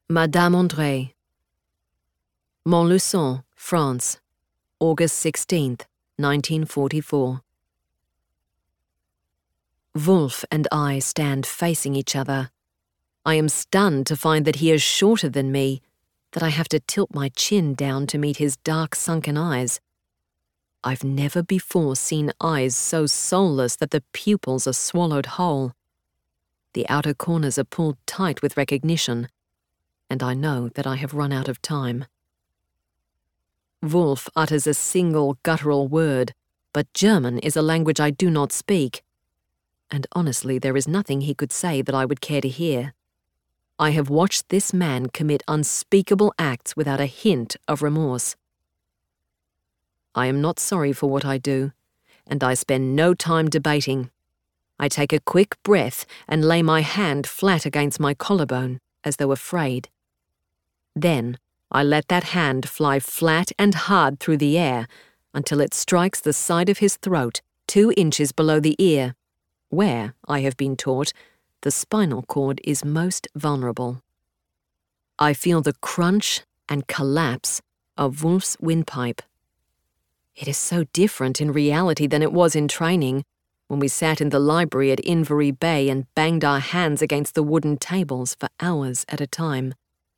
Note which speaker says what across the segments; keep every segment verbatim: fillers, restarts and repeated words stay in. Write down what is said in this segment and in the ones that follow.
Speaker 1: Madame André. Montluçon, France, August sixteenth, nineteen forty-four. Wulf and I stand facing each other. I am stunned to find that he is shorter than me, that I have to tilt my chin down to meet his dark sunken eyes. I've never before seen eyes so soulless that the pupils are swallowed whole. The outer corners are pulled tight with recognition, and I know that I have run out of time. Wulf utters a single guttural word, but German is a language I do not speak, and honestly there is nothing he could say that I would care to hear. I have watched this man commit unspeakable acts without a hint of remorse. I am not sorry for what I do, and I spend no time debating. I take a quick breath and lay my hand flat against my collarbone, as though afraid. Then I let that hand fly flat and hard through the air until it strikes the side of his throat two inches below the ear, where, I have been taught, the spinal cord is most vulnerable. I feel the crunch and collapse of Wulf's windpipe. It is so different in reality than it was in training, when we sat in the library at Inverie Bay and banged our hands against the wooden tables for hours at a time.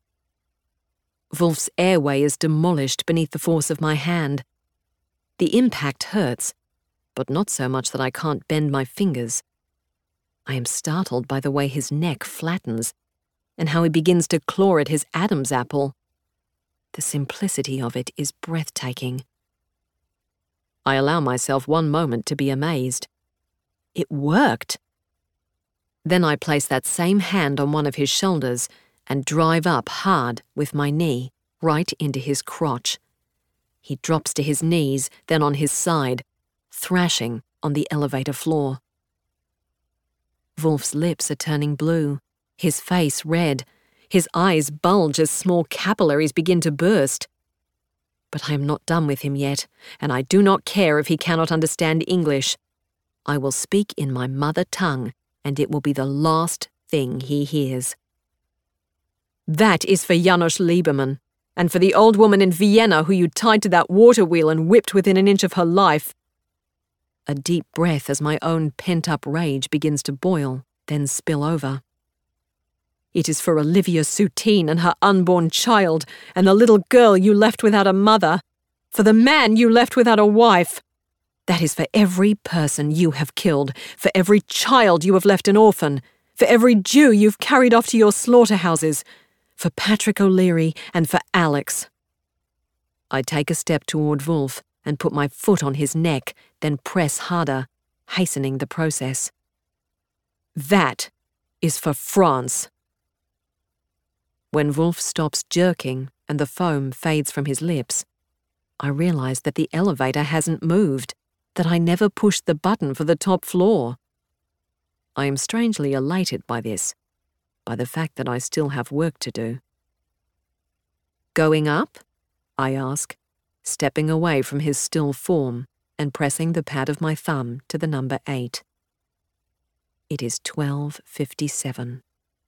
Speaker 1: Wulf's airway is demolished beneath the force of my hand. The impact hurts, but not so much that I can't bend my fingers. I am startled by the way his neck flattens, and how he begins to claw at his Adam's apple. The simplicity of it is breathtaking. I allow myself one moment to be amazed. It worked! Then I place that same hand on one of his shoulders and drive up hard with my knee, right into his crotch. He drops to his knees, then on his side, thrashing on the elevator floor. Wulf's lips are turning blue, his face red, his eyes bulge as small capillaries begin to burst. But I am not done with him yet, and I do not care if he cannot understand English. I will speak in my mother tongue, and it will be the last thing he hears. That is for Janos Liebermann, and for the old woman in Vienna who you tied to that water wheel and whipped within an inch of her life. A deep breath as my own pent-up rage begins to boil, then spill over. It is for Olivia Soutine and her unborn child, and the little girl you left without a mother, for the man you left without a wife. That is for every person you have killed, for every child you have left an orphan, for every Jew you've carried off to your slaughterhouses, for Patrick O'Leary and for Alex. I take a step toward Wulf and put my foot on his neck, then press harder, hastening the process. That is for France. When Wulf stops jerking and the foam fades from his lips, I realize that the elevator hasn't moved, that I never pushed the button for the top floor. I am strangely elated by this, by the fact that I still have work to do. Going up? I ask, stepping away from his still form and pressing the pad of my thumb to the number eight. It is twelve fifty-seven.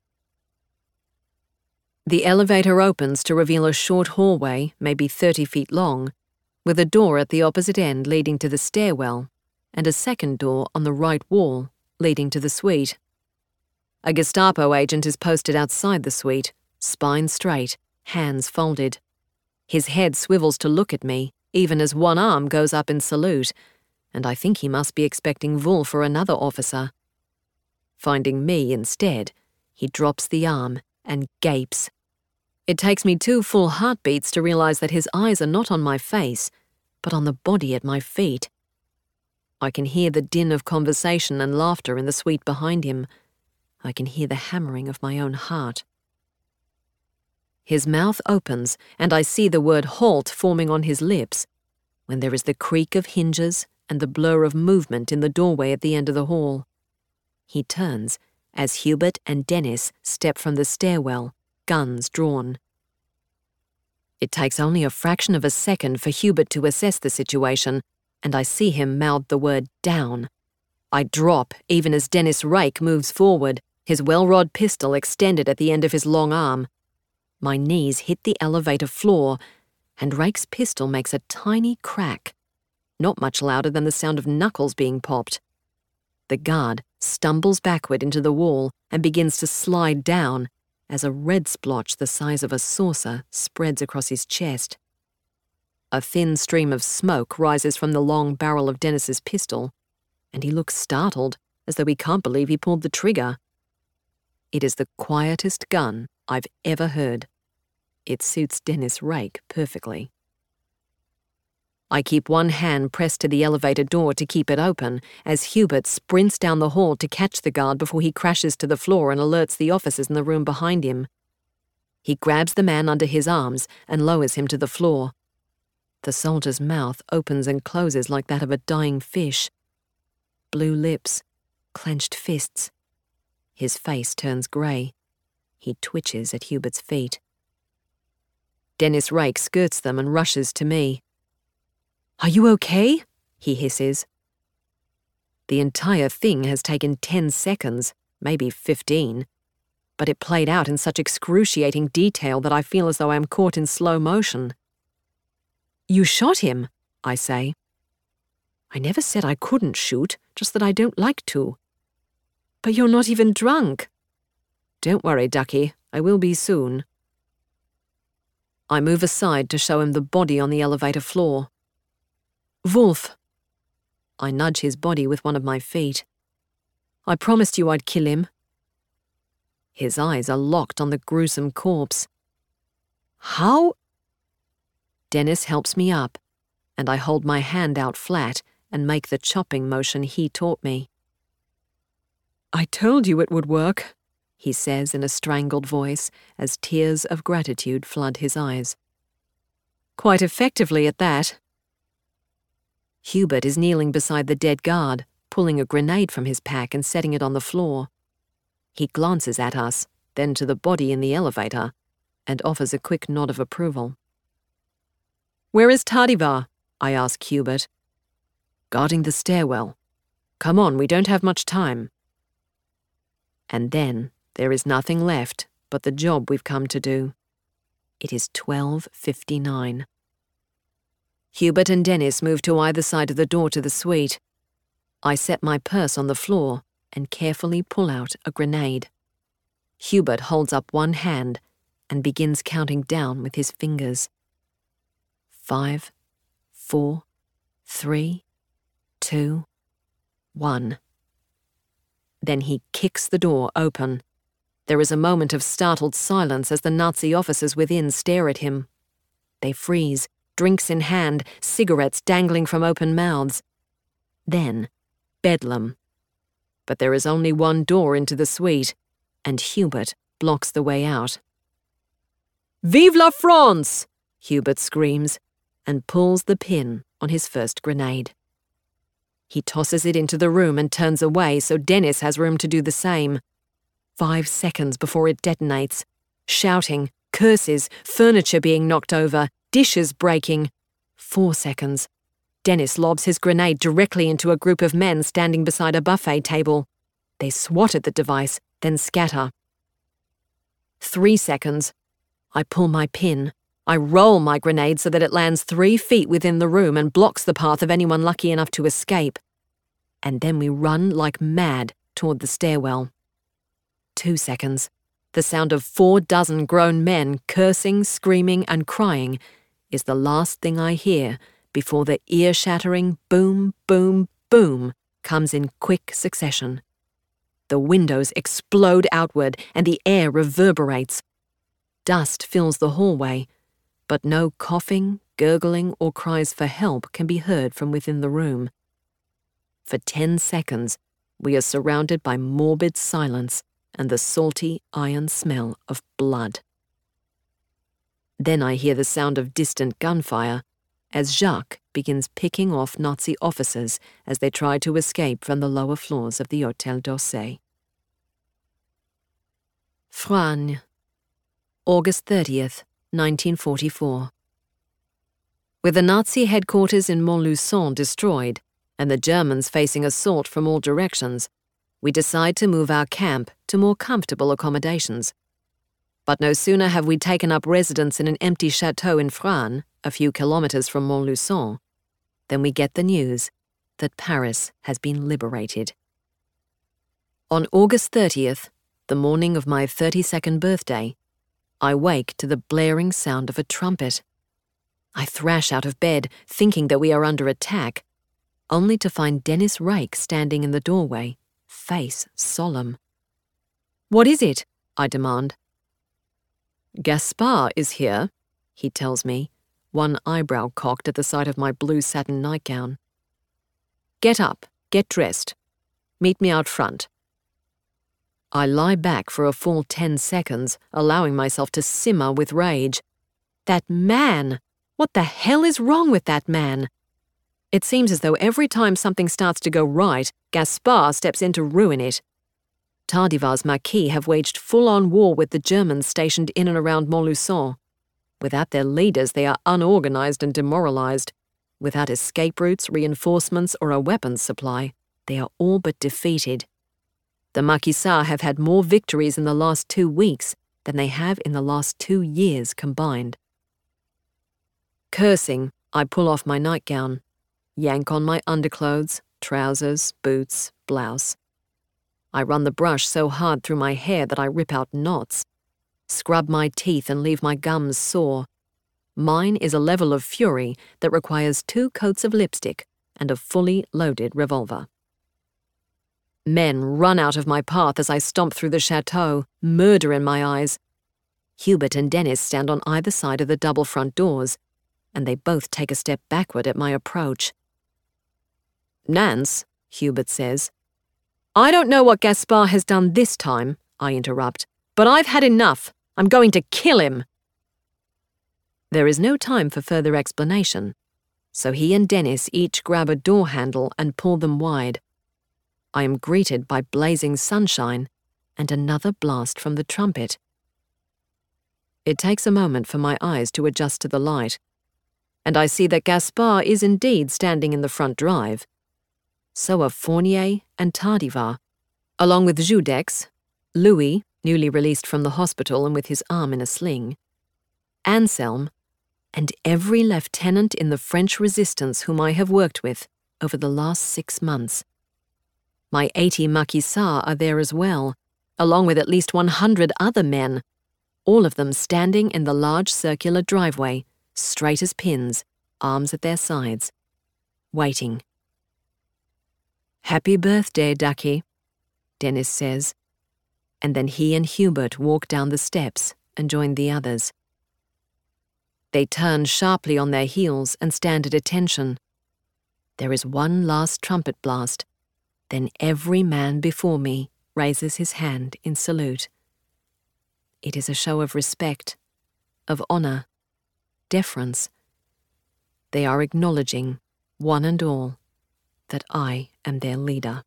Speaker 1: The elevator opens to reveal a short hallway, maybe thirty feet long, with a door at the opposite end leading to the stairwell, and a second door on the right wall leading to the suite. A Gestapo agent is posted outside the suite, spine straight, hands folded. His head swivels to look at me, even as one arm goes up in salute, and I think he must be expecting Wulf or another officer. Finding me instead, he drops the arm and gapes. It takes me two full heartbeats to realize that his eyes are not on my face, but on the body at my feet. I can hear the din of conversation and laughter in the suite behind him. I can hear the hammering of my own heart. His mouth opens, and I see the word halt forming on his lips, when there is the creak of hinges and the blur of movement in the doorway at the end of the hall. He turns as Hubert and Dennis step from the stairwell, guns drawn. It takes only a fraction of a second for Hubert to assess the situation, and I see him mouth the word down. I drop even as Dennis Rake moves forward, his well-rod pistol extended at the end of his long arm. My knees hit the elevator floor, and Rake's pistol makes a tiny crack, not much louder than the sound of knuckles being popped. The guard stumbles backward into the wall and begins to slide down as a red splotch the size of a saucer spreads across his chest. A thin stream of smoke rises from the long barrel of Dennis's pistol, and he looks startled, as though he can't believe he pulled the trigger. It is the quietest gun I've ever heard. It suits Dennis Rake perfectly. I keep one hand pressed to the elevator door to keep it open as Hubert sprints down the hall to catch the guard before he crashes to the floor and alerts the officers in the room behind him. He grabs the man under his arms and lowers him to the floor. The soldier's mouth opens and closes like that of a dying fish. Blue lips, clenched fists. His face turns grey. He twitches at Hubert's feet. Dennis Rake skirts them and rushes to me. "Are you okay?" he hisses. The entire thing has taken ten seconds, maybe fifteen, but it played out in such excruciating detail that I feel as though I am caught in slow motion. "You shot him," I say. "I never said I couldn't shoot, just that I don't like to." "But you're not even drunk." "Don't worry, Ducky, I will be soon." I move aside to show him the body on the elevator floor. "Wolf." I nudge his body with one of my feet. "I promised you I'd kill him." His eyes are locked on the gruesome corpse. "How?" Dennis helps me up, and I hold my hand out flat and make the chopping motion he taught me. "I told you it would work," he says in a strangled voice as tears of gratitude flood his eyes. "Quite effectively at that." Hubert is kneeling beside the dead guard, pulling a grenade from his pack and setting it on the floor. He glances at us, then to the body in the elevator, and offers a quick nod of approval. "Where is Tardivar?" I ask Hubert. "Guarding the stairwell. Come on, we don't have much time." And then there is nothing left but the job we've come to do. It is twelve fifty-nine. Hubert and Dennis move to either side of the door to the suite. I set my purse on the floor and carefully pull out a grenade. Hubert holds up one hand and begins counting down with his fingers. Five, four, three, two, one. Then he kicks the door open. There is a moment of startled silence as the Nazi officers within stare at him. They freeze, drinks in hand, cigarettes dangling from open mouths. Then, bedlam. But there is only one door into the suite, and Hubert blocks the way out. "Vive la France!" Hubert screams, and pulls the pin on his first grenade. He tosses it into the room and turns away so Dennis has room to do the same. Five seconds before it detonates. Shouting, curses, furniture being knocked over, dishes breaking. Four seconds. Dennis lobs his grenade directly into a group of men standing beside a buffet table. They swat at the device, then scatter. Three seconds. I pull my pin. I roll my grenade so that it lands three feet within the room and blocks the path of anyone lucky enough to escape. And then we run like mad toward the stairwell. Two seconds. The sound of four dozen grown men cursing, screaming, and crying is the last thing I hear before the ear-shattering boom, boom, boom comes in quick succession. The windows explode outward and the air reverberates. Dust fills the hallway, but no coughing, gurgling, or cries for help can be heard from within the room. For ten seconds, we are surrounded by morbid silence and the salty iron smell of blood. Then I hear the sound of distant gunfire as Jacques begins picking off Nazi officers as they try to escape from the lower floors of the Hôtel d'Orsay. Frasnes, August thirtieth, nineteen forty-four. With the Nazi headquarters in Montluçon destroyed and the Germans facing assault from all directions, we decide to move our camp to more comfortable accommodations. But no sooner have we taken up residence in an empty chateau in Frasnes, a few kilometres from Montluçon, than we get the news that Paris has been liberated. On August thirtieth, the morning of my thirty-second birthday, I wake to the blaring sound of a trumpet. I thrash out of bed, thinking that we are under attack, only to find Denis Rake standing in the doorway, face solemn. "What is it?" I demand. "Gaspard is here," he tells me, one eyebrow cocked at the sight of my blue satin nightgown. "Get up, get dressed. Meet me out front." I lie back for a full ten seconds, allowing myself to simmer with rage. That man! What the hell is wrong with that man? It seems as though every time something starts to go right, Gaspard steps in to ruin it. Tardivar's Maquis have waged full-on war with the Germans stationed in and around Montluçon. Without their leaders, they are unorganized and demoralized. Without escape routes, reinforcements, or a weapons supply, they are all but defeated. The Maquisards have had more victories in the last two weeks than they have in the last two years combined. Cursing, I pull off my nightgown, yank on my underclothes, trousers, boots, blouse. I run the brush so hard through my hair that I rip out knots, scrub my teeth and leave my gums sore. Mine is a level of fury that requires two coats of lipstick and a fully loaded revolver. Men run out of my path as I stomp through the chateau, murder in my eyes. Hubert and Denis stand on either side of the double front doors, and they both take a step backward at my approach. "Nance," Hubert says. "I don't know what Gaspard has done this time," I interrupt, "but I've had enough. I'm going to kill him." There is no time for further explanation, so he and Denis each grab a door handle and pull them wide. I am greeted by blazing sunshine and another blast from the trumpet. It takes a moment for my eyes to adjust to the light, and I see that Gaspard is indeed standing in the front drive. So are Fournier and Tardivar, along with Judex, Louis, newly released from the hospital and with his arm in a sling, Anselm, and every lieutenant in the French resistance whom I have worked with over the last six months. My eighty Maquisards are there as well, along with at least one hundred other men, all of them standing in the large circular driveway, straight as pins, arms at their sides, waiting. "Happy birthday, Ducky," Denis says, and then he and Hubert walk down the steps and join the others. They turn sharply on their heels and stand at attention. There is one last trumpet blast, then every man before me raises his hand in salute. It is a show of respect, of honor, deference. They are acknowledging, one and all, that I am their leader.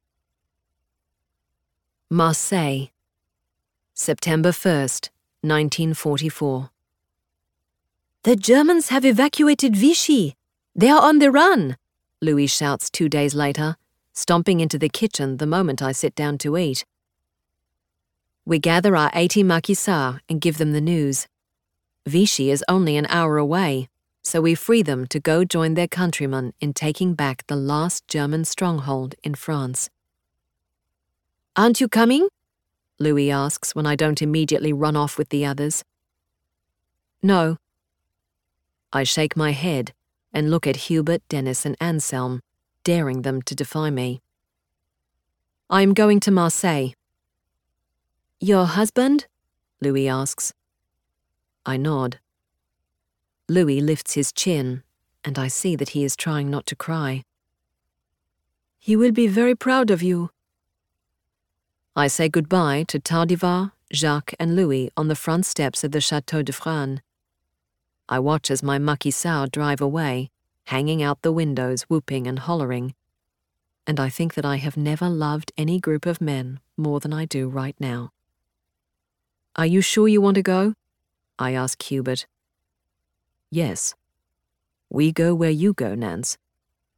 Speaker 1: Marseille, September first, nineteen forty-four. "The Germans have evacuated Vichy. They are on the run," Louis shouts two days later, stomping into the kitchen the moment I sit down to eat. We gather our eighty Maquisards and give them the news. Vichy is only an hour away, so we free them to go join their countrymen in taking back the last German stronghold in France. "Aren't you coming?" Louis asks when I don't immediately run off with the others. "No." I shake my head and look at Hubert, Denis, and Anselm, daring them to defy me. "I am going to Marseille." "Your husband?" Louis asks. I nod. Louis lifts his chin, and I see that he is trying not to cry. "He will be very proud of you." I say goodbye to Tardivar, Jacques, and Louis on the front steps of the Chateau de Frasnes. I watch as my Maquisards drive away, hanging out the windows, whooping and hollering, and I think that I have never loved any group of men more than I do right now. "Are you sure you want to go?" I ask Hubert. "Yes. We go where you go, Nance."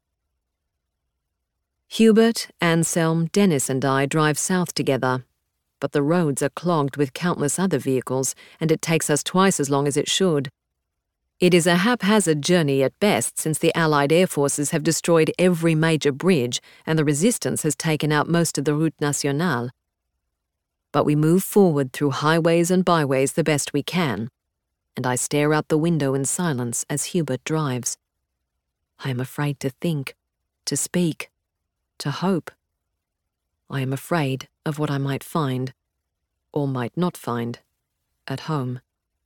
Speaker 1: Hubert, Anselm, Denis and I drive south together, but the roads are clogged with countless other vehicles, and it takes us twice as long as it should. It is a haphazard journey at best, since the Allied air forces have destroyed every major bridge and the resistance has taken out most of the Route Nationale. But we move forward through highways and byways the best we can, and I stare out the window in silence as Hubert drives. I am afraid to think, to speak, to hope. I am afraid of what I might find, or might not find, at home.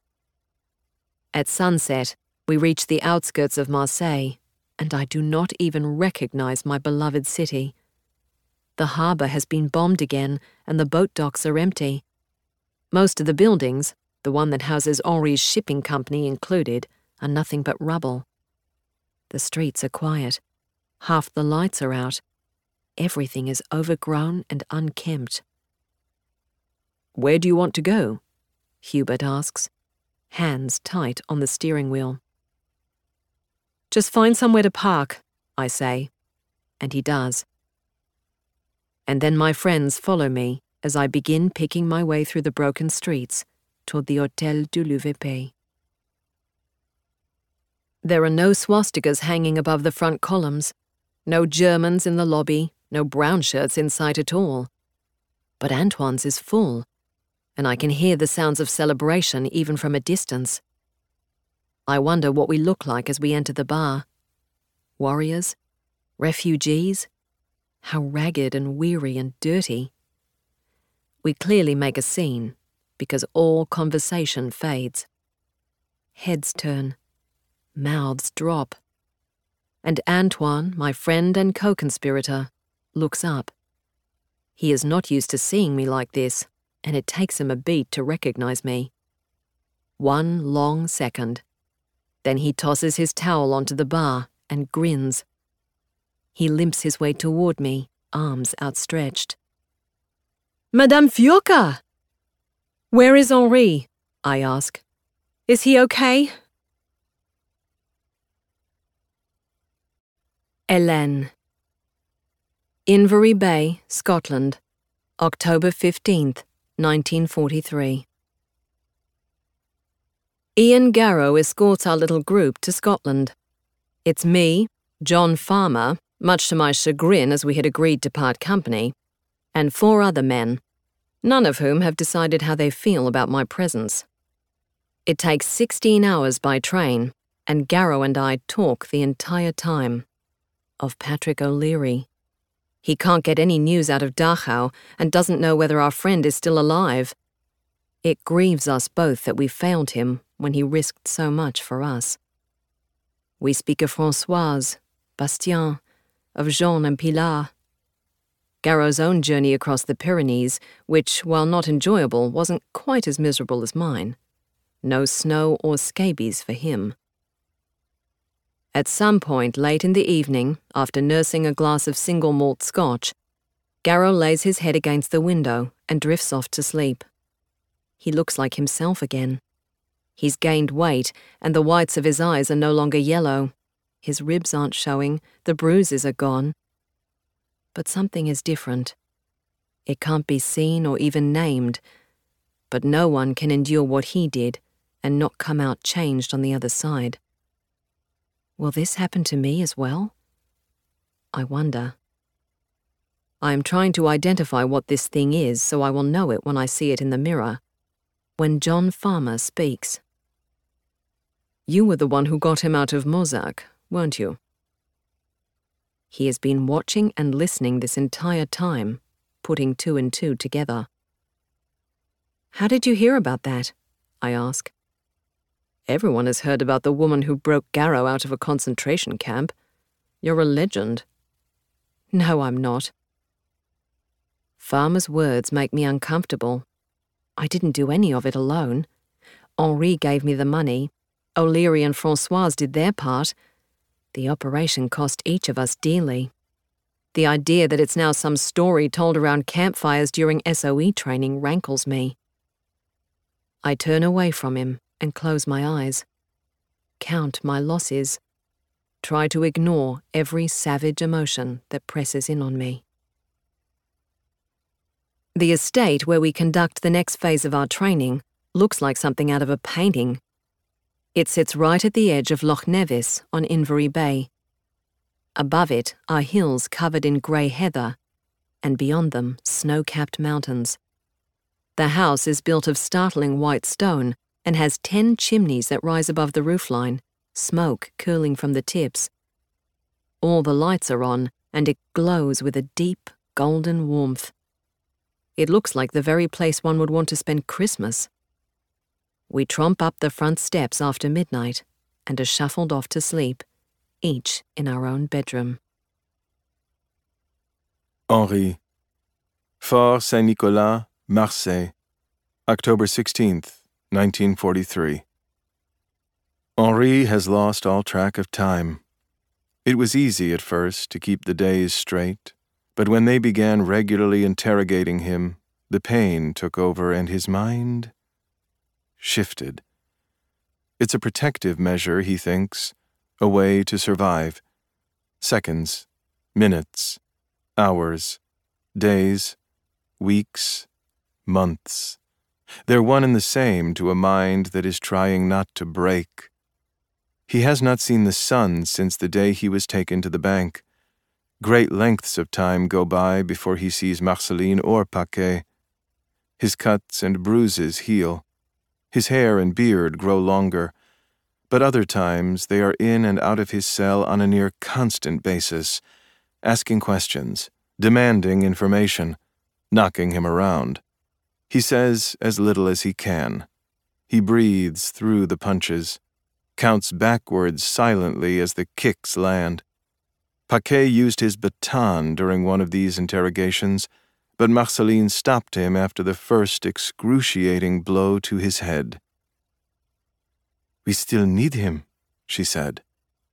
Speaker 1: At sunset, we reach the outskirts of Marseille, and I do not even recognize my beloved city. The harbour has been bombed again, and the boat docks are empty. Most of the buildings, the one that houses Henri's shipping company included, are nothing but rubble. The streets are quiet. Half the lights are out. Everything is overgrown and unkempt. "Where do you want to go?" Hubert asks, hands tight on the steering wheel. "Just find somewhere to park," I say, and he does. And then my friends follow me as I begin picking my way through the broken streets toward the Hôtel du L V P. There are no swastikas hanging above the front columns, no Germans in the lobby, no brown shirts in sight at all. But Antoine's is full, and I can hear the sounds of celebration even from a distance. I wonder what we look like as we enter the bar. Warriors? Refugees? How ragged and weary and dirty. We clearly make a scene, because all conversation fades. Heads turn. Mouths drop. And Antoine, my friend and co-conspirator, looks up. He is not used to seeing me like this, and it takes him a beat to recognize me. One long second. Then he tosses his towel onto the bar and grins. He limps his way toward me, arms outstretched. "Madame Fiocca!" "Where is Henri?" I ask. "Is he okay?" Hélène. Inverie Bay, Scotland, October fifteenth, nineteen forty-three. Ian Garrow escorts our little group to Scotland. It's me, John Farmer, much to my chagrin as we had agreed to part company, and four other men, none of whom have decided how they feel about my presence. It takes sixteen hours by train, and Garrow and I talk the entire time. Of Patrick O'Leary. He can't get any news out of Dachau and doesn't know whether our friend is still alive. It grieves us both that we failed him when he risked so much for us. We speak of Françoise, Bastien, of Jean and Pilar. Garrow's own journey across the Pyrenees, which, while not enjoyable, wasn't quite as miserable as mine. No snow or scabies for him. At some point late in the evening, after nursing a glass of single malt scotch, Garrow lays his head against the window and drifts off to sleep. He looks like himself again. He's gained weight, and the whites of his eyes are no longer yellow. His ribs aren't showing, the bruises are gone. But something is different. It can't be seen or even named, but no one can endure what he did and not come out changed on the other side. Will this happen to me as well? I wonder. I am trying to identify what this thing is so I will know it when I see it in the mirror. When John Farmer speaks. "You were the one who got him out of Mozac, weren't you?" He has been watching and listening this entire time, putting two and two together. "How did you hear about that?" I ask. "Everyone has heard about the woman who broke Garrow out of a concentration camp. You're a legend." "No, I'm not." Farmer's words make me uncomfortable. I didn't do any of it alone. Henri gave me the money. O'Leary and Françoise did their part. The operation cost each of us dearly. The idea that it's now some story told around campfires during S O E training rankles me. I turn away from him and close my eyes. Count my losses. Try to ignore every savage emotion that presses in on me. The estate where we conduct the next phase of our training looks like something out of a painting. It sits right at the edge of Loch Nevis on Invery Bay. Above it are hills covered in grey heather, and beyond them snow-capped mountains. The house is built of startling white stone and has ten chimneys that rise above the roofline, smoke curling from the tips. All the lights are on, and it glows with a deep, golden warmth. It looks like the very place one would want to spend Christmas. We tromp up the front steps after midnight and are shuffled off to sleep, each in our own bedroom.
Speaker 2: Henri. Fort Saint-Nicolas, Marseille, October sixteenth, nineteen forty-three. Henri has lost all track of time. It was easy at first to keep the days straight, but when they began regularly interrogating him, the pain took over and his mind shifted. It's a protective measure, he thinks, a way to survive. Seconds, minutes, hours, days, weeks, months. They're one and the same to a mind that is trying not to break. He has not seen the sun since the day he was taken to the bank. Great lengths of time go by before he sees Marceline or Paquet. His cuts and bruises heal. His hair and beard grow longer, but other times they are in and out of his cell on a near constant basis, asking questions, demanding information, knocking him around. He says as little as he can. He breathes through the punches, counts backwards silently as the kicks land. Paquet used his baton during one of these interrogations, but Marceline stopped him after the first excruciating blow to his head. "We still need him," she said.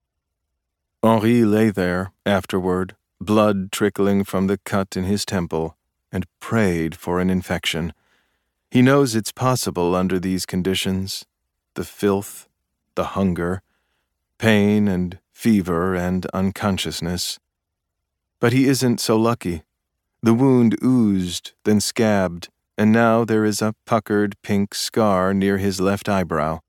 Speaker 2: Henri lay there, afterward, blood trickling from the cut in his temple, and prayed for an infection. He knows it's possible under these conditions, the filth, the hunger, pain and fever and unconsciousness. But he isn't so lucky. The wound oozed, then scabbed, and now there is a puckered pink scar near his left eyebrow.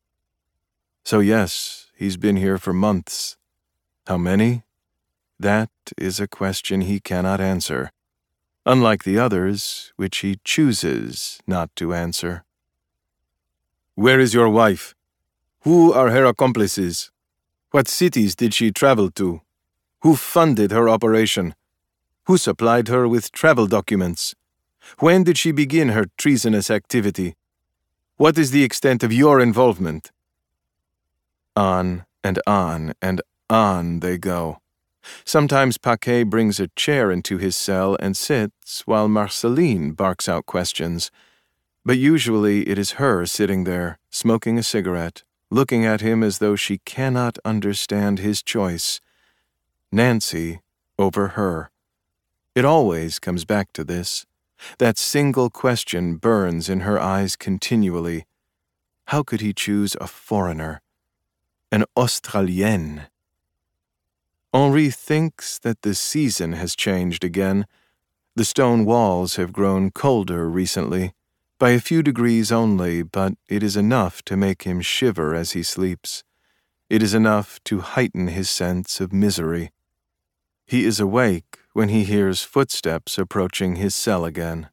Speaker 2: So yes, he's been here for months. How many? That is a question he cannot answer, unlike the others, which he chooses not to answer. "Where is your wife? Who are her accomplices? What cities did she travel to? Who funded her operation? Who supplied her with travel documents? When did she begin her treasonous activity? What is the extent of your involvement?" On and on and on they go. Sometimes Paquet brings a chair into his cell and sits while Marceline barks out questions. But usually it is her sitting there, smoking a cigarette, looking at him as though she cannot understand his choice. Nancy over her. It always comes back to this. That single question burns in her eyes continually. How could he choose a foreigner? An Australienne? Henri thinks that the season has changed again. The stone walls have grown colder recently, by a few degrees only, but it is enough to make him shiver as he sleeps. It is enough to heighten his sense of misery. He is awake when he hears footsteps approaching his cell again.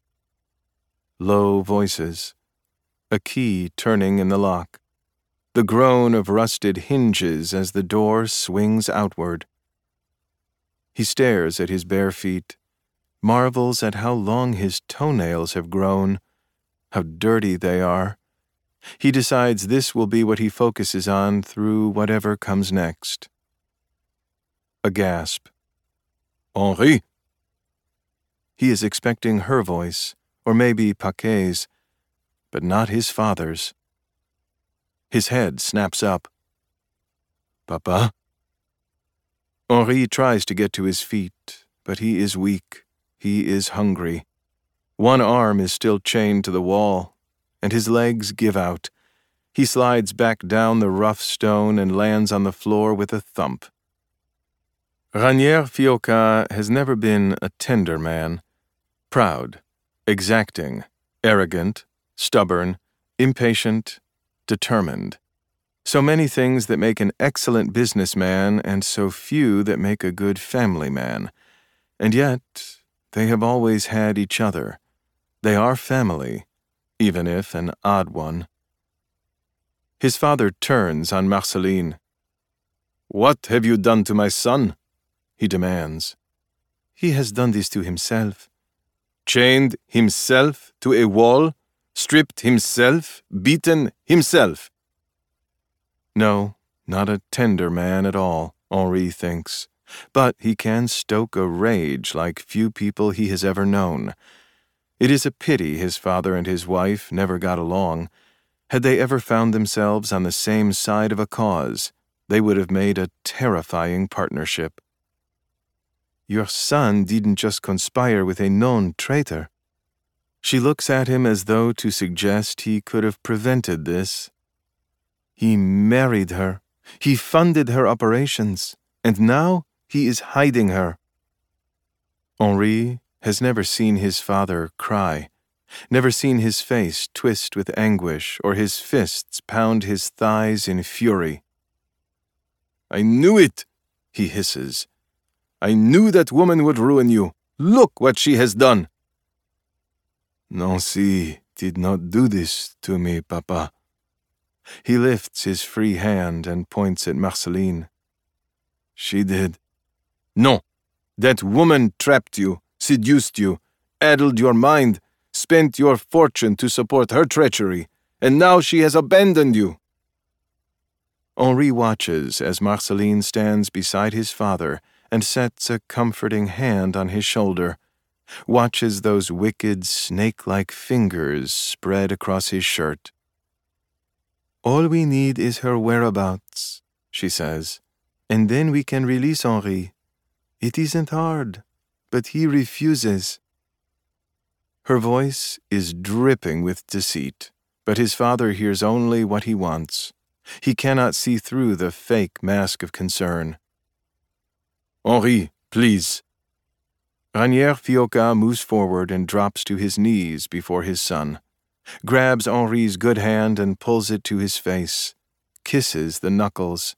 Speaker 2: Low voices, a key turning in the lock, the groan of rusted hinges as the door swings outward. He stares at his bare feet, marvels at how long his toenails have grown, how dirty they are. He decides this will be what he focuses on through whatever comes next. A gasp. "Henri!" He is expecting her voice, or maybe Paquet's, but not his father's. His head snaps up. "Papa?" Henri tries to get to his feet, but he is weak. He is hungry. One arm is still chained to the wall, and his legs give out. He slides back down the rough stone and lands on the floor with a thump. Ranière Fiocca has never been a tender man. Proud, exacting, arrogant, stubborn, impatient, determined. So many things that make an excellent businessman and so few that make a good family man. And yet, they have always had each other. They are family, even if an odd one. His father turns on Marceline. "What have you done to my son?" he demands. "He has done this to himself." "Chained himself to a wall? Stripped himself? Beaten himself?" No, not a tender man at all, Henri thinks. But he can stoke a rage like few people he has ever known. It is a pity his father and his wife never got along. Had they ever found themselves on the same side of a cause, they would have made a terrifying partnership. "Your son didn't just conspire with a known traitor." She looks at him as though to suggest he could have prevented this. "He married her. He funded her operations. And now he is hiding her." Henri has never seen his father cry, never seen his face twist with anguish or his fists pound his thighs in fury. "I knew it," he hisses. "I knew that woman would ruin you. Look what she has done." "Nancy did not do this to me, Papa." He lifts his free hand and points at Marceline. "She did." "No, that woman trapped you, seduced you, addled your mind, spent your fortune to support her treachery, and now she has abandoned you." Henri watches as Marceline stands beside his father and sets a comforting hand on his shoulder, watches those wicked snake-like fingers spread across his shirt. "All we need is her whereabouts," she says, "and then we can release Henri. It isn't hard, but he refuses." Her voice is dripping with deceit, but his father hears only what he wants. He cannot see through the fake mask of concern. "Henri, please." Ranière Fioca moves forward and drops to his knees before his son, grabs Henri's good hand and pulls it to his face, kisses the knuckles.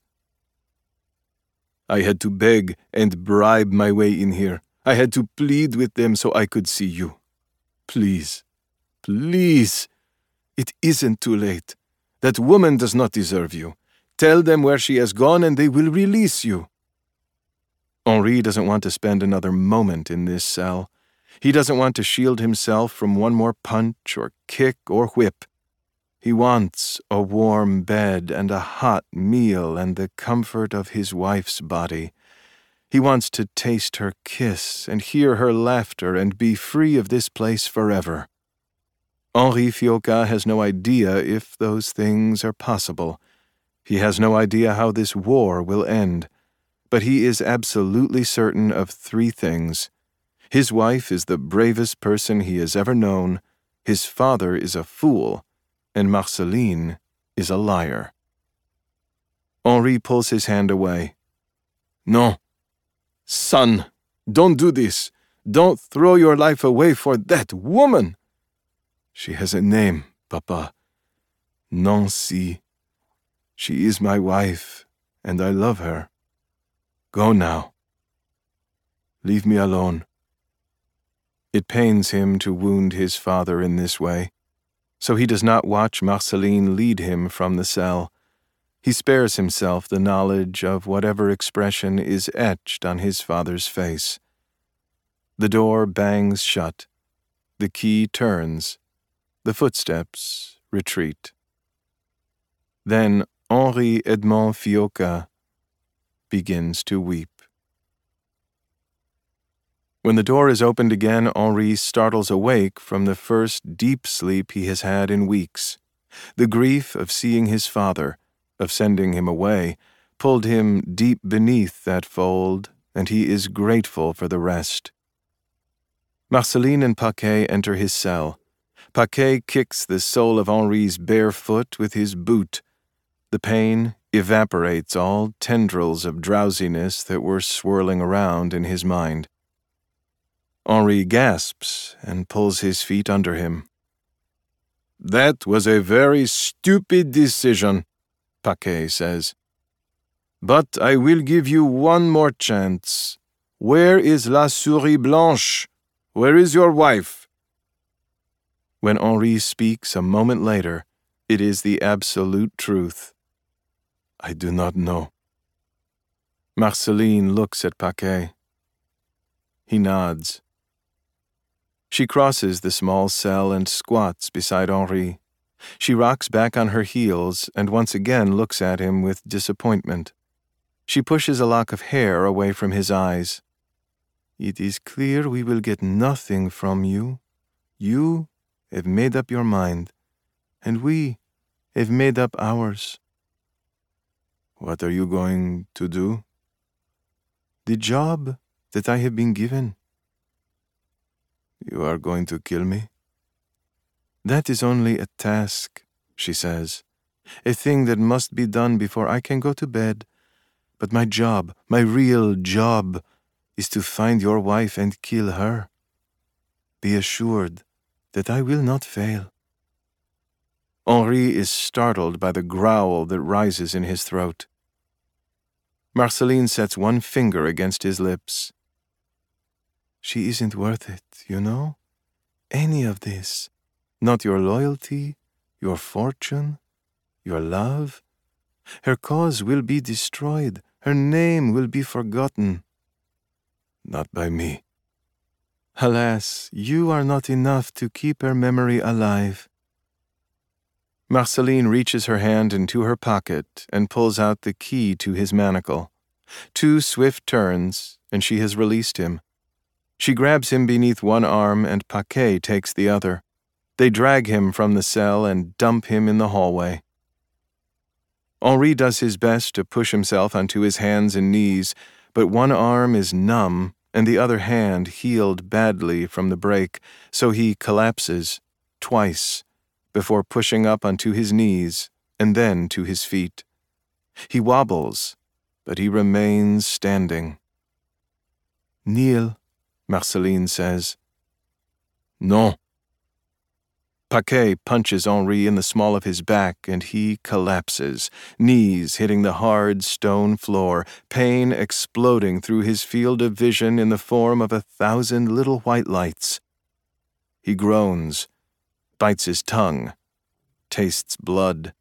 Speaker 2: "I had to beg and bribe my way in here. I had to plead with them so I could see you. Please, please, it isn't too late. That woman does not deserve you. Tell them where she has gone and they will release you." Henri doesn't want to spend another moment in this cell. He doesn't want to shield himself from one more punch or kick or whip. He wants a warm bed and a hot meal and the comfort of his wife's body. He wants to taste her kiss and hear her laughter and be free of this place forever. Henri Fioca has no idea if those things are possible. He has no idea how this war will end. But he is absolutely certain of three things. His wife is the bravest person he has ever known, his father is a fool, and Marceline is a liar. Henri pulls his hand away. "No. Son, don't do this. Don't throw your life away for that woman." "She has a name, Papa. Nancy. She is my wife, and I love her. Go now. Leave me alone." It pains him to wound his father in this way, so he does not watch Marceline lead him from the cell. He spares himself the knowledge of whatever expression is etched on his father's face. The door bangs shut. The key turns. The footsteps retreat. Then Henri Edmond Fioca begins to weep. When the door is opened again, Henri startles awake from the first deep sleep he has had in weeks. The grief of seeing his father, of sending him away, pulled him deep beneath that fold, and he is grateful for the rest. Marceline and Paquet enter his cell. Paquet kicks the sole of Henri's bare foot with his boot. The pain evaporates all tendrils of drowsiness that were swirling around in his mind. Henri gasps and pulls his feet under him. That was a very stupid decision, Paquet says. But I will give you one more chance. Where is La Souris Blanche? Where is your wife? When Henri speaks a moment later, it is the absolute truth. I do not know. Marceline looks at Paquet. He nods. She crosses the small cell and squats beside Henri. She rocks back on her heels and once again looks at him with disappointment. She pushes a lock of hair away from his eyes. It is clear we will get nothing from you. You have made up your mind, and we have made up ours. What are you going to do? The job that I have been given. You are going to kill me? That is only a task, she says, a thing that must be done before I can go to bed. But my job, my real job, is to find your wife and kill her. Be assured that I will not fail. Henri is startled by the growl that rises in his throat. Marceline sets one finger against his lips. She isn't worth it, you know? Any of this. Not your loyalty, your fortune, your love. Her cause will be destroyed. Her name will be forgotten. Not by me. Alas, you are not enough to keep her memory alive. Marceline reaches her hand into her pocket and pulls out the key to his manacle. Two swift turns, and she has released him. She grabs him beneath one arm, and Paquet takes the other. They drag him from the cell and dump him in the hallway. Henri does his best to push himself onto his hands and knees, but one arm is numb and the other hand healed badly from the break, so he collapses, twice, before pushing up onto his knees and then to his feet. He wobbles, but he remains standing. Kneel, Marceline says. Non. Paquet punches Henri in the small of his back, and he collapses, knees hitting the hard stone floor, pain exploding through his field of vision in the form of a thousand little white lights. He groans, bites his tongue, tastes blood.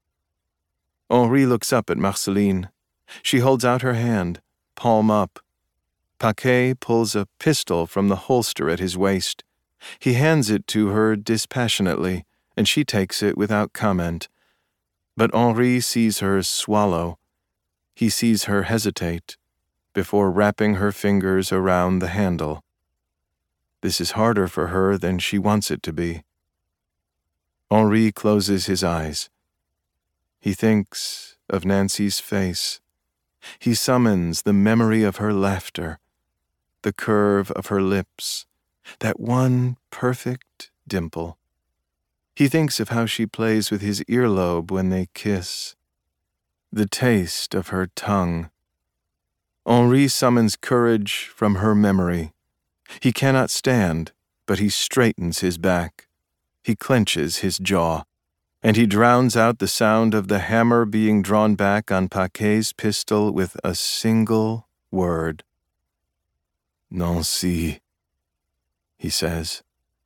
Speaker 2: Henri looks up at Marceline. She holds out her hand, palm up. Paquet pulls a pistol from the holster at his waist. He hands it to her dispassionately, and she takes it without comment. But Henri sees her swallow. He sees her hesitate, before wrapping her fingers around the handle. This is harder for her than she wants it to be. Henri closes his eyes. He thinks of Nancy's face. He summons the memory of her laughter, the curve of her lips, that one perfect dimple. He thinks of how she plays with his earlobe when they kiss, the taste of her tongue. Henri summons courage from her memory. He cannot stand, but he straightens his back. He clenches his jaw, and he drowns out the sound of the hammer being drawn back on Paquet's pistol with a single word. Nancy, he says.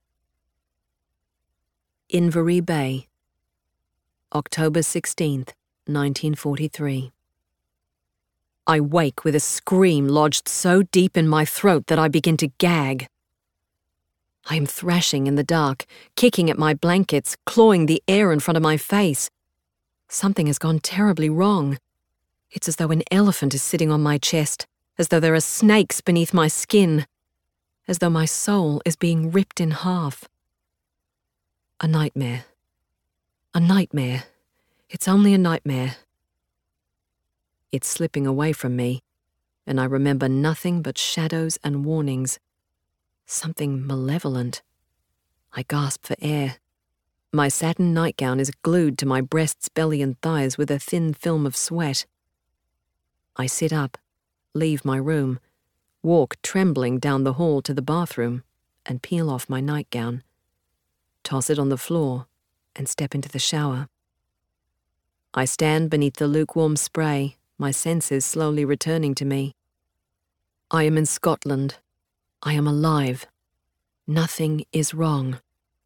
Speaker 1: Inverie Bay, October sixteenth, nineteen forty-three. I wake with a scream lodged so deep in my throat that I begin to gag. I am thrashing in the dark, kicking at my blankets, clawing the air in front of my face. Something has gone terribly wrong. It's as though an elephant is sitting on my chest, as though there are snakes beneath my skin, as though my soul is being ripped in half. A nightmare. A nightmare. It's only a nightmare. It's slipping away from me, and I remember nothing but shadows and warnings. Something malevolent. I gasp for air. My satin nightgown is glued to my breasts, belly, and thighs with a thin film of sweat. I sit up, leave my room, walk trembling down the hall to the bathroom, and peel off my nightgown, toss it on the floor, and step into the shower. I stand beneath the lukewarm spray, my senses slowly returning to me. I am in Scotland. I am alive. Nothing is wrong.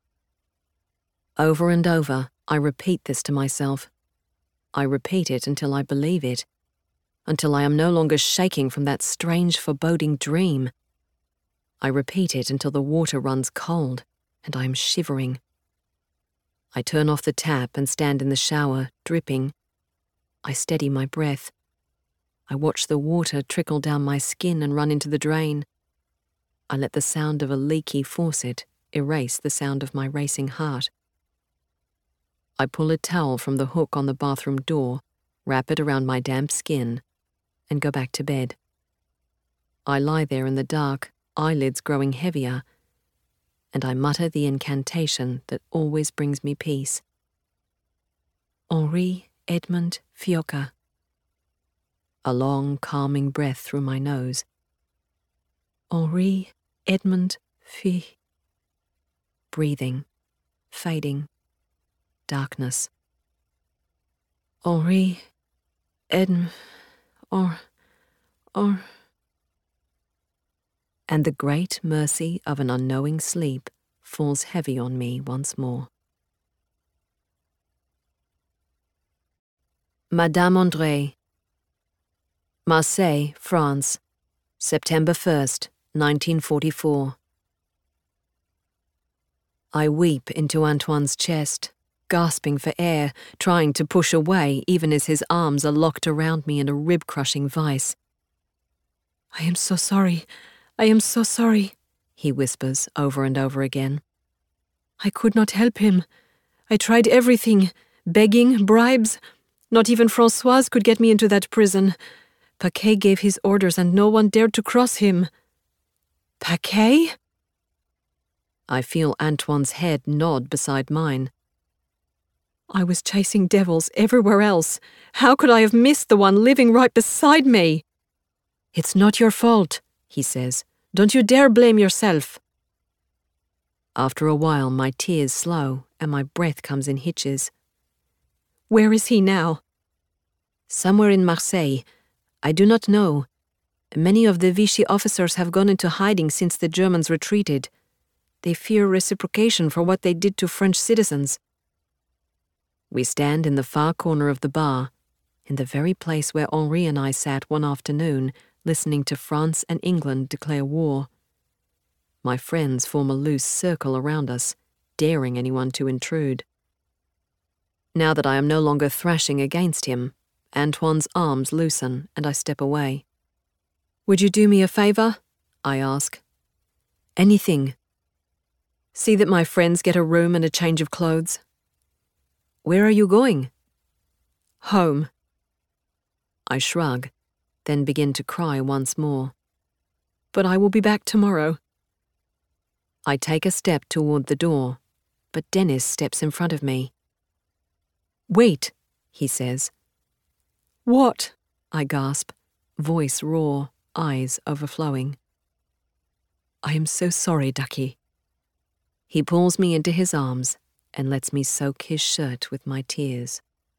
Speaker 1: Over and over, I repeat this to myself. I repeat it until I believe it, until I am no longer shaking from that strange foreboding dream. I repeat it until the water runs cold and I am shivering. I turn off the tap and stand in the shower, dripping. I steady my breath. I watch the water trickle down my skin and run into the drain. I let the sound of a leaky faucet erase the sound of my racing heart. I pull a towel from the hook on the bathroom door, wrap it around my damp skin, and go back to bed. I lie there in the dark, eyelids growing heavier, and I mutter the incantation that always brings me peace. Henri Edmond Fiocca. A long, calming breath through my nose. Henri Edmond Fi. Breathing, fading, darkness. Henri Edmond, or, or... And the great mercy of an unknowing sleep falls heavy on me once more. Madame André. Marseille, France, September first, nineteen forty-four. I weep into Antoine's chest, gasping for air, trying to push away even as his arms are locked around me in a rib-crushing vice. I am so sorry. I am so sorry, he whispers over and over again. I could not help him. I tried everything, begging, bribes. Not even Françoise could get me into that prison. Paquet gave his orders and no one dared to cross him. Paquet? I feel Antoine's head nod beside mine. I was chasing devils everywhere else. How could I have missed the one living right beside me? It's not your fault, he says. Don't you dare blame yourself. After a while, my tears slow and my breath comes in hitches. Where is he now? Somewhere in Marseille. I do not know. Many of the Vichy officers have gone into hiding since the Germans retreated. They fear reciprocation for what they did to French citizens. We stand in the far corner of the bar, in the very place where Henri and I sat one afternoon, listening to France and England declare war. My friends form a loose circle around us, daring anyone to intrude. Now that I am no longer thrashing against him, Antoine's arms loosen and I step away. Would you do me a favor? I ask. Anything. See that my friends get a room and a change of clothes. Where are you going? Home. I shrug, then begin to cry once more. But I will be back tomorrow. I take a step toward the door, but Dennis steps in front of me. Wait, he says. What? I gasp, voice raw, eyes overflowing. I am so sorry, Ducky. He pulls me into his arms and lets me soak his shirt with my tears.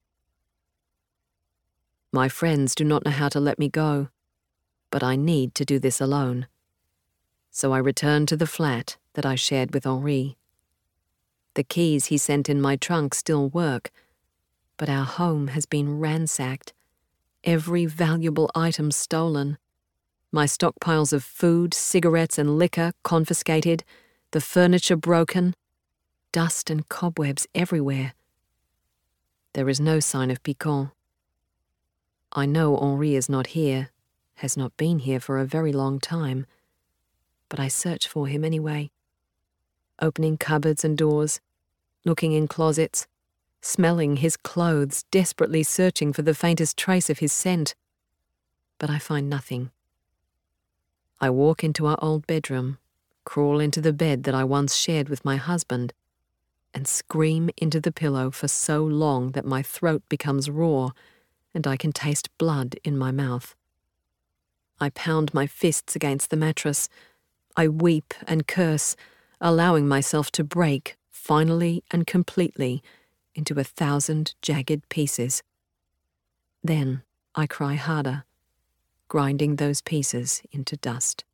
Speaker 1: My friends do not know how to let me go, but I need to do this alone. So I return to the flat that I shared with Henri. The keys he sent in my trunk still work, but our home has been ransacked, every valuable item stolen, my stockpiles of food, cigarettes and liquor confiscated, the furniture broken, dust and cobwebs everywhere. There is no sign of Picon. I know Henri is not here, has not been here for a very long time, but I search for him anyway, opening cupboards and doors, looking in closets, smelling his clothes, desperately searching for the faintest trace of his scent. But I find nothing. I walk into our old bedroom, crawl into the bed that I once shared with my husband, and scream into the pillow for so long that my throat becomes raw and I can taste blood in my mouth. I pound my fists against the mattress. I weep and curse, allowing myself to break, finally and completely, into a thousand jagged pieces. Then I cry harder, grinding those pieces into dust.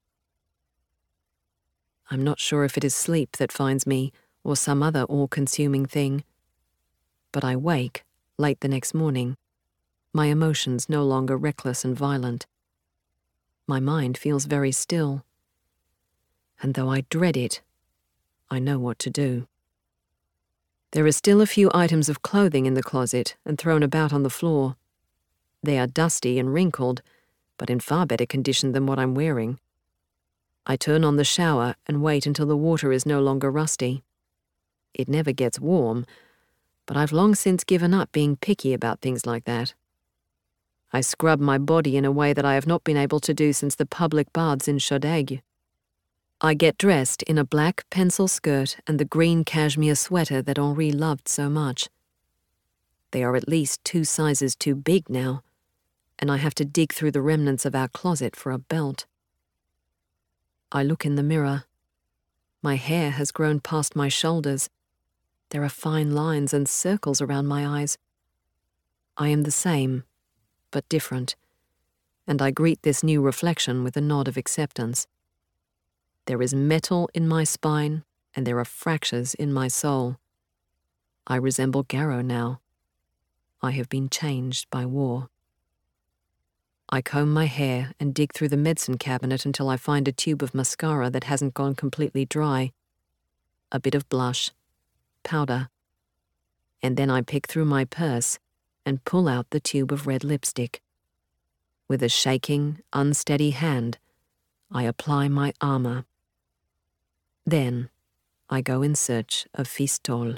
Speaker 1: I'm not sure if it is sleep that finds me or some other all-consuming thing, but I wake late the next morning, my emotions no longer reckless and violent. My mind feels very still, and though I dread it, I know what to do. There are still a few items of clothing in the closet and thrown about on the floor. They are dusty and wrinkled, but in far better condition than what I'm wearing. I turn on the shower and wait until the water is no longer rusty. It never gets warm, but I've long since given up being picky about things like that. I scrub my body in a way that I have not been able to do since the public baths in Chaudaigne. I get dressed in a black pencil skirt and the green cashmere sweater that Henri loved so much. They are at least two sizes too big now, and I have to dig through the remnants of our closet for a belt. I look in the mirror. My hair has grown past my shoulders. There are fine lines and circles around my eyes. I am the same, but different, and I greet this new reflection with a nod of acceptance. There is metal in my spine, and there are fractures in my soul. I resemble Garrow now. I have been changed by war. I comb my hair and dig through the medicine cabinet until I find a tube of mascara that hasn't gone completely dry, a bit of blush, powder, and then I pick through my purse and pull out the tube of red lipstick. With a shaking, unsteady hand, I apply my armor. Then I go in search of Fistole.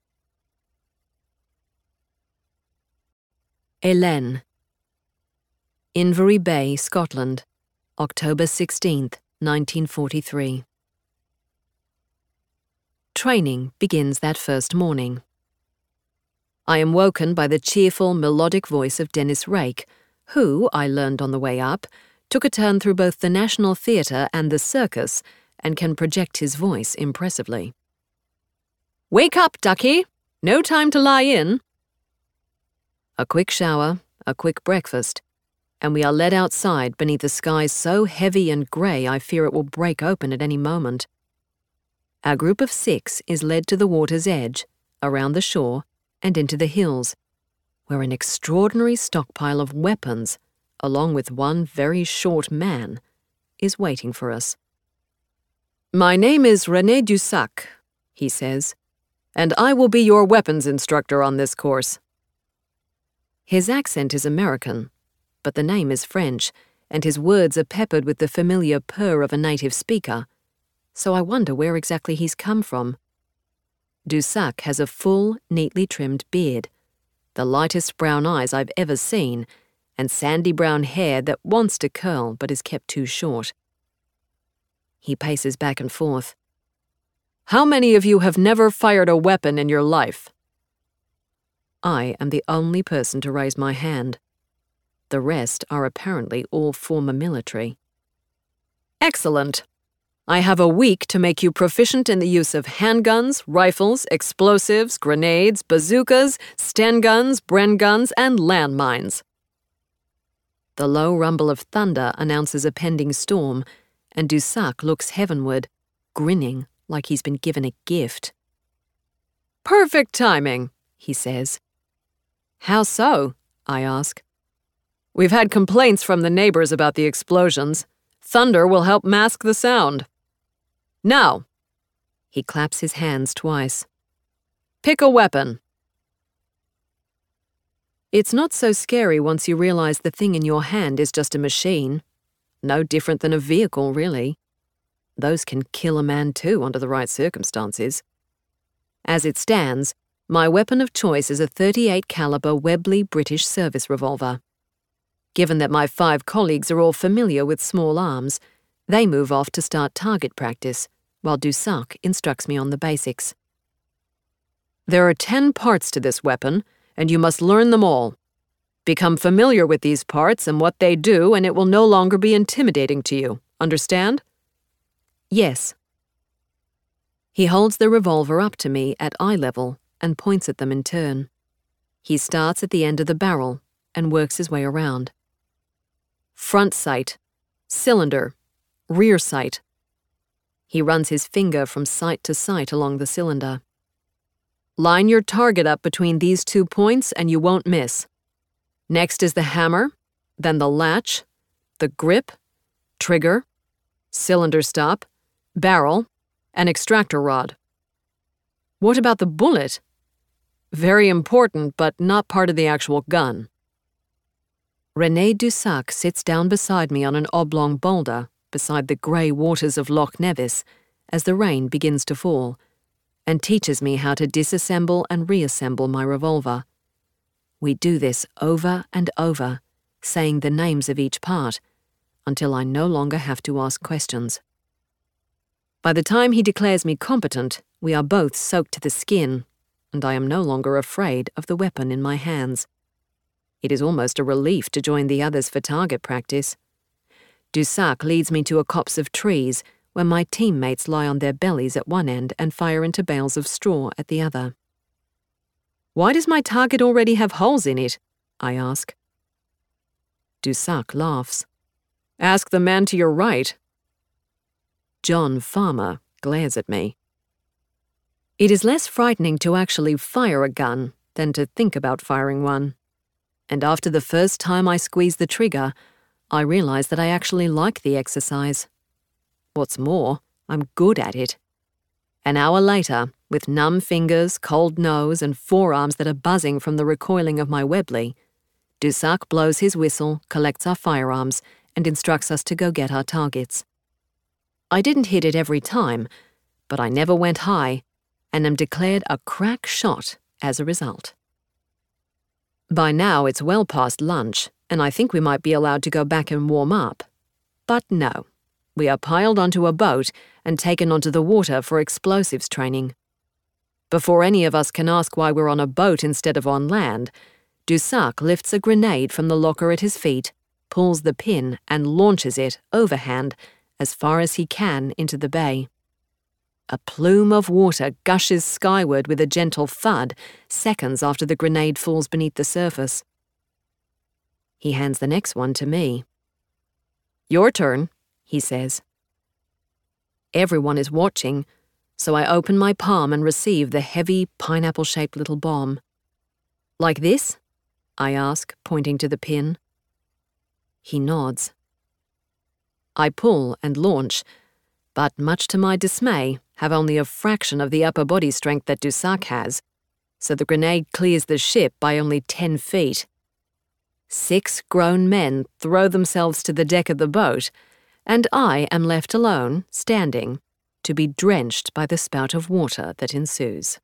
Speaker 1: Hélène. Invery Bay, Scotland, October sixteenth, nineteen forty-three. Training begins that first morning. I am woken by the cheerful, melodic voice of Dennis Rake, who, I learned on the way up, took a turn through both the National Theatre and the circus and can project his voice impressively. "Wake up, ducky! No time to lie in!" A quick shower, a quick breakfast, and we are led outside beneath a sky so heavy and grey I fear it will break open at any moment. Our group of six is led to the water's edge, around the shore, and into the hills, where an extraordinary stockpile of weapons, along with one very short man, is waiting for us. "My name is René Dussac," he says, "and I will be your weapons instructor on this course." His accent is American, but the name is French, and his words are peppered with the familiar purr of a native speaker, so I wonder where exactly he's come from. Dussac has a full, neatly trimmed beard, the lightest brown eyes I've ever seen, and sandy brown hair that wants to curl but is kept too short. He paces back and forth. "How many of you have never fired a weapon in your life?" I am the only person to raise my hand. The rest are apparently all former military. "Excellent. I have a week to make you proficient in the use of handguns, rifles, explosives, grenades, bazookas, Sten guns, Bren guns, and landmines." The low rumble of thunder announces a pending storm, and Dussac looks heavenward, grinning like he's been given a gift. "Perfect timing," he says. "How so?" I ask. "We've had complaints from the neighbors about the explosions. Thunder will help mask the sound. Now," he claps his hands twice, "pick a weapon." It's not so scary once you realize the thing in your hand is just a machine. No different than a vehicle, really. Those can kill a man too under the right circumstances. As it stands, my weapon of choice is a thirty-eight caliber Webley British service revolver. Given that my five colleagues are all familiar with small arms, they move off to start target practice, while Dussac instructs me on the basics. "There are ten parts to this weapon, and you must learn them all. Become familiar with these parts and what they do, and it will no longer be intimidating to you. Understand? Yes. He holds the revolver up to me at eye level and points at them in turn. He starts at the end of the barrel and works his way around. Front sight, cylinder, rear sight. He runs his finger from sight to sight along the cylinder. Line your target up between these two points and you won't miss. Next is the hammer, then the latch, the grip, trigger, cylinder stop, barrel, and extractor rod. What about the bullet? Very important, but not part of the actual gun. René Dussac sits down beside me on an oblong boulder beside the grey waters of Loch Nevis as the rain begins to fall, and teaches me how to disassemble and reassemble my revolver. We do this over and over, saying the names of each part, until I no longer have to ask questions. By the time he declares me competent, we are both soaked to the skin, and I am no longer afraid of the weapon in my hands. It is almost a relief to join the others for target practice. Dussac leads me to a copse of trees where my teammates lie on their bellies at one end and fire into bales of straw at the other. Why does my target already have holes in it? I ask. Dussac laughs. Ask the man to your right. John Farmer glares at me. It is less frightening to actually fire a gun than to think about firing one. And after the first time I squeeze the trigger, I realize that I actually like the exercise. What's more, I'm good at it. An hour later, with numb fingers, cold nose, and forearms that are buzzing from the recoiling of my Webley, Dussac blows his whistle, collects our firearms, and instructs us to go get our targets. I didn't hit it every time, but I never went high, and am declared a crack shot as a result. By now it's well past lunch, and I think we might be allowed to go back and warm up. But no, we are piled onto a boat and taken onto the water for explosives training. Before any of us can ask why we're on a boat instead of on land, Dussac lifts a grenade from the locker at his feet, pulls the pin, and launches it, overhand, as far as he can into the bay. A plume of water gushes skyward with a gentle thud seconds after the grenade falls beneath the surface. He hands the next one to me. Your turn, he says. Everyone is watching, so I open my palm and receive the heavy, pineapple-shaped little bomb. Like this? I ask, pointing to the pin. He nods. I pull and launch, but much to my dismay, have only a fraction of the upper body strength that Dussac has, so the grenade clears the ship by only ten feet. Six grown men throw themselves to the deck of the boat, and I am left alone, standing, to be drenched by the spout of water that ensues.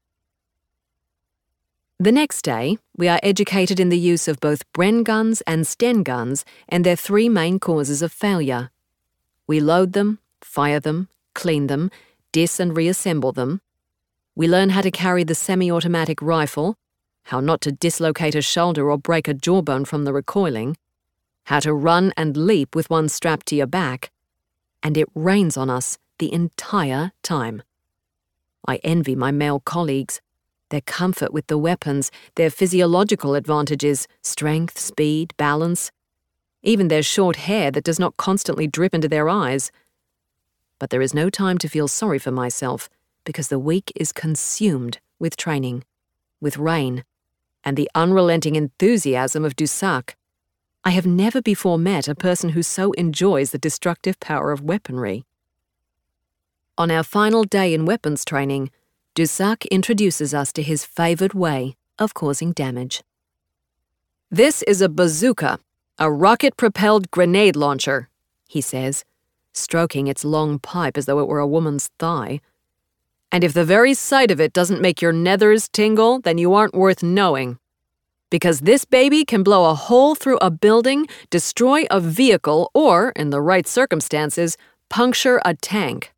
Speaker 1: The next day, we are educated in the use of both Bren guns and Sten guns and their three main causes of failure. We load them, fire them, clean them, dis and reassemble them. We learn how to carry the semi-automatic rifle, how not to dislocate a shoulder or break a jawbone from the recoiling, how to run and leap with one strapped to your back, and it rains on us the entire time. I envy my male colleagues, their comfort with the weapons, their physiological advantages, strength, speed, balance, even their short hair that does not constantly drip into their eyes. But there is no time to feel sorry for myself, because the week is consumed with training, with rain, and the unrelenting enthusiasm of Dussac. I have never before met a person who so enjoys the destructive power of weaponry. On our final day in weapons training, Dussac introduces us to his favoured way of causing damage. This is a bazooka, a rocket-propelled grenade launcher, he says, stroking its long pipe as though it were a woman's thigh. And if the very sight of it doesn't make your nethers tingle, then you aren't worth knowing. Because this baby can blow a hole through a building, destroy a vehicle, or, in the right circumstances, puncture a tank.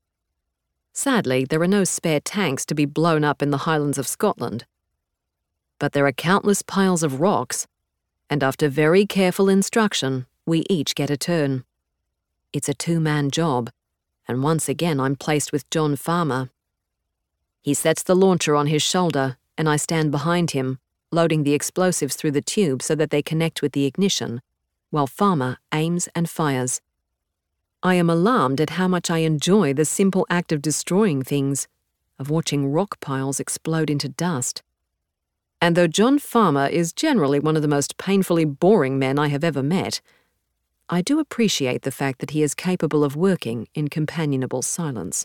Speaker 1: Sadly, there are no spare tanks to be blown up in the Highlands of Scotland. But there are countless piles of rocks, and after very careful instruction, we each get a turn. It's a two-man job, and once again I'm placed with John Farmer. He sets the launcher on his shoulder, and I stand behind him, loading the explosives through the tube so that they connect with the ignition, while Farmer aims and fires. I am alarmed at how much I enjoy the simple act of destroying things, of watching rock piles explode into dust. And though John Farmer is generally one of the most painfully boring men I have ever met, I do appreciate the fact that he is capable of working in companionable silence.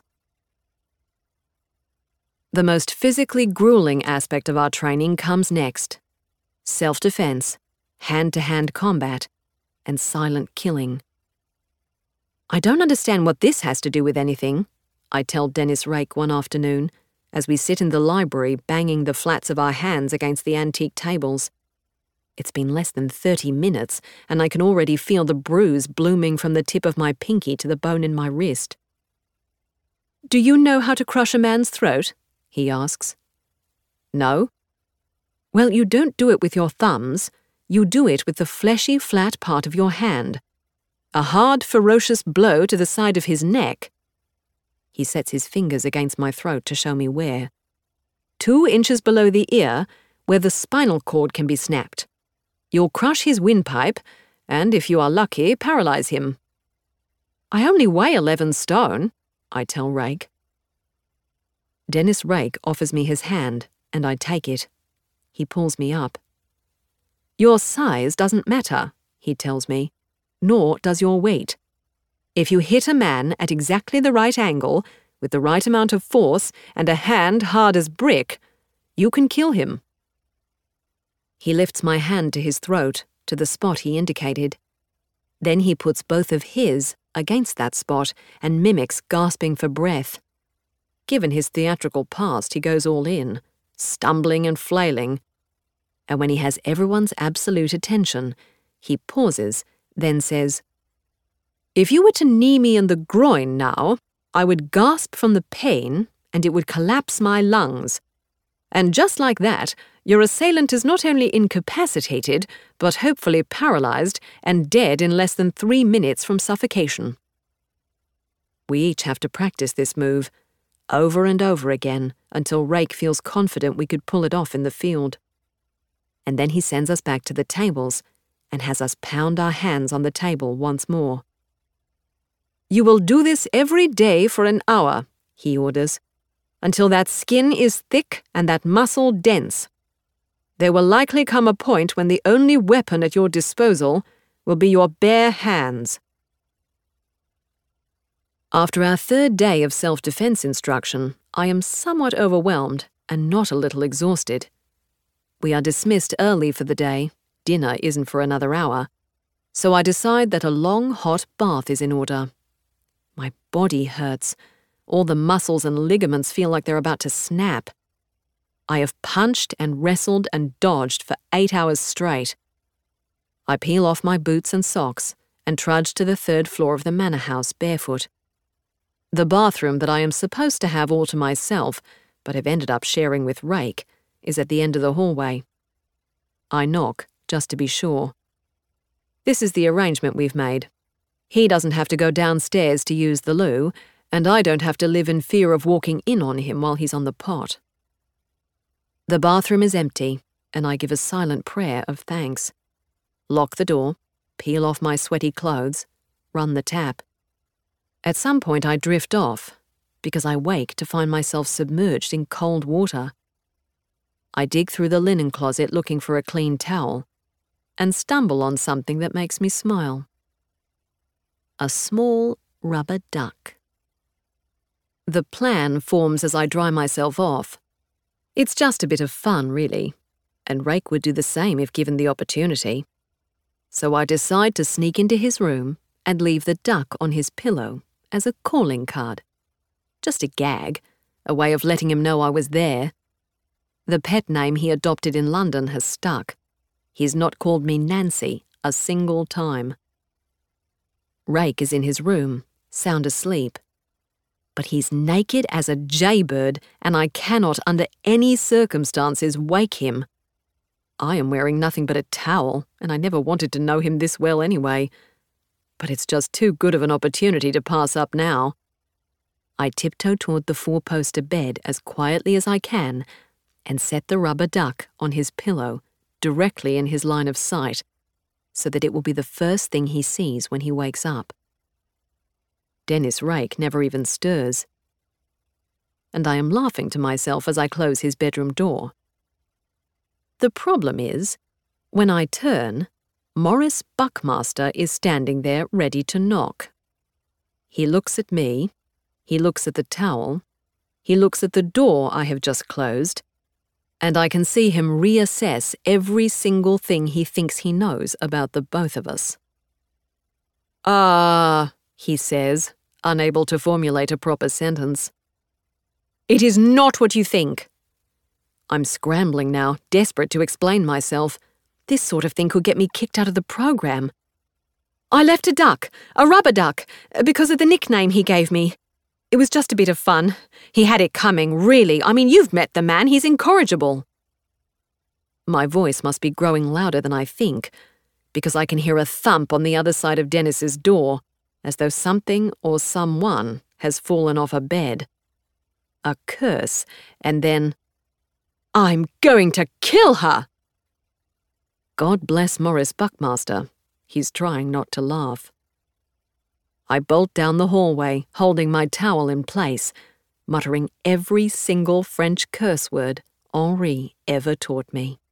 Speaker 1: The most physically grueling aspect of our training comes next: self-defense, hand-to-hand combat, and silent killing. I don't understand what this has to do with anything, I tell Dennis Rake one afternoon, as we sit in the library banging the flats of our hands against the antique tables. It's been less than thirty minutes, and I can already feel the bruise blooming from the tip of my pinky to the bone in my wrist. "Do you know how to crush a man's throat?" he asks. "No." "Well, you don't do it with your thumbs. You do it with the fleshy, flat part of your hand. A hard, ferocious blow to the side of his neck." He sets his fingers against my throat to show me where. "Two inches below the ear, where the spinal cord can be snapped. You'll crush his windpipe, and if you are lucky, paralyze him." "I only weigh eleven stone," I tell Rake. Dennis Rake offers me his hand, and I take it. He pulls me up. "Your size doesn't matter," he tells me, "nor does your weight. If you hit a man at exactly the right angle, with the right amount of force, and a hand hard as brick, you can kill him." He lifts my hand to his throat, to the spot he indicated. Then he puts both of his against that spot and mimics gasping for breath. Given his theatrical past, he goes all in, stumbling and flailing. And when he has everyone's absolute attention, he pauses, then says, "If you were to knee me in the groin now, I would gasp from the pain and it would collapse my lungs. And just like that, your assailant is not only incapacitated, but hopefully paralyzed and dead in less than three minutes from suffocation." We each have to practice this move, over and over again, until Rake feels confident we could pull it off in the field. And then he sends us back to the tables and has us pound our hands on the table once more. "You will do this every day for an hour," he orders, "until that skin is thick and that muscle dense. There will likely come a point when the only weapon at your disposal will be your bare hands." After our third day of self-defense instruction, I am somewhat overwhelmed and not a little exhausted. We are dismissed early for the day. Dinner isn't for another hour. So I decide that a long, hot bath is in order. My body hurts. All the muscles and ligaments feel like they're about to snap. I have punched and wrestled and dodged for eight hours straight. I peel off my boots and socks and trudge to the third floor of the manor house barefoot. The bathroom that I am supposed to have all to myself, but have ended up sharing with Rake, is at the end of the hallway. I knock, just to be sure. This is the arrangement we've made. He doesn't have to go downstairs to use the loo, and I don't have to live in fear of walking in on him while he's on the pot. The bathroom is empty, and I give a silent prayer of thanks. Lock the door, peel off my sweaty clothes, run the tap. At some point I drift off, because I wake to find myself submerged in cold water. I dig through the linen closet looking for a clean towel, and stumble on something that makes me smile. A small rubber duck. The plan forms as I dry myself off. It's just a bit of fun, really, and Rake would do the same if given the opportunity. So I decide to sneak into his room and leave the duck on his pillow as a calling card. Just a gag, a way of letting him know I was there. The pet name he adopted in London has stuck. He's not called me Nancy a single time. Rake is in his room, sound asleep. But he's naked as a jaybird, and I cannot under any circumstances wake him. I am wearing nothing but a towel, and I never wanted to know him this well anyway. But it's just too good of an opportunity to pass up now. I tiptoe toward the four-poster bed as quietly as I can and set the rubber duck on his pillow directly in his line of sight so that it will be the first thing he sees when he wakes up. Dennis Rake never even stirs. And I am laughing to myself as I close his bedroom door. The problem is, when I turn, Morris Buckmaster is standing there ready to knock. He looks at me, he looks at the towel, he looks at the door I have just closed, and I can see him reassess every single thing he thinks he knows about the both of us. Ah, he says, unable to formulate a proper sentence. It is not what you think. I'm scrambling now, desperate to explain myself. This sort of thing could get me kicked out of the program. I left a duck, a rubber duck, because of the nickname he gave me. It was just a bit of fun. He had it coming, really. I mean, you've met the man. He's incorrigible. My voice must be growing louder than I think, because I can hear a thump on the other side of Dennis's door, as though something or someone has fallen off a bed. A curse, and then, I'm going to kill her! God bless Morris Buckmaster. He's trying not to laugh. I bolt down the hallway, holding my towel in place, muttering every single French curse word Henri ever taught me.